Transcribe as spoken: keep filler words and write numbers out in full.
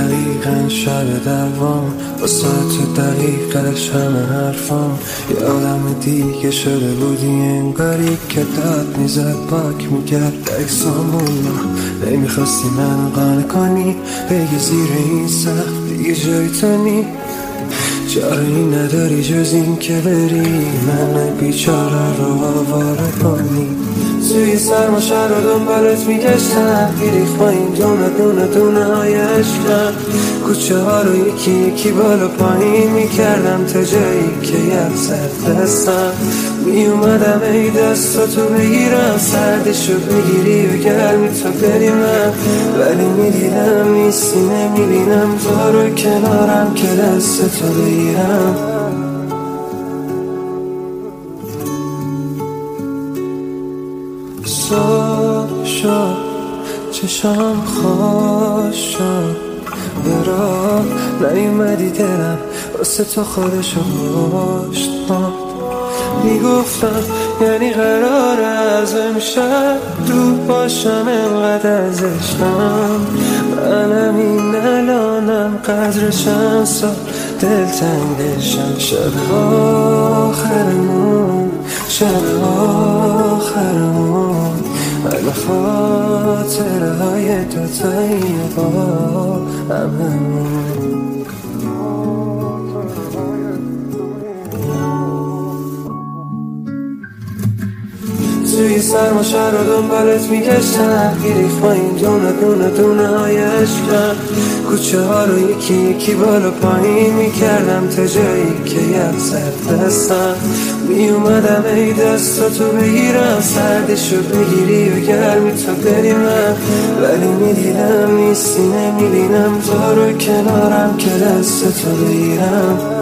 دقیقا شب دوام با ساعت دقیقش همه حرفام یه آدم دیگه شده بودی انگاری که داد میزد پاک میکرد اکسامون نمیخواستی من قانع کنی بگی زیر این سخت دیگه جای تو نی چاره‌ای نداری جز این که بری من بیچاره رو آواره کنی توی سرما شهر رو دنبالت میگشتم گریخ با این دونه دونه دونه های عشقم کوچه ها رو یکی یکی بالا پایین میکردم تا جایی که یک سر دستم میومدم ای دستاتو بگیرم سردشو بگیری و گرمی تو بری من ولی میدیدم نیستی نمیبینم تو رو کنارم که دستتو بگیرم صبح شد چشام خوش شد برا نیومدی دلم واسه تو خودشو خوش داد میگفتم یعنی قرار از امشب دور باشم انقدر از عشقم منم این الانم قدر چند سال دلتنگشم شب آخرمون شب آخرمون من خاطره های دوتایی با هممون توی سرما شهر رو دنبالت میگشتم گریخ با این دونه دونه دونه های عشقم کوچه ها رو یکی یکی بالا پایین میکردم تا جایی که یک سر دستم میومدم ای دستاتو بگیرم سردشو بگیری و گرمی تو بری من ولی میدیدم نیستی نمیبینم تو رو کنارم که دستتو بگیرم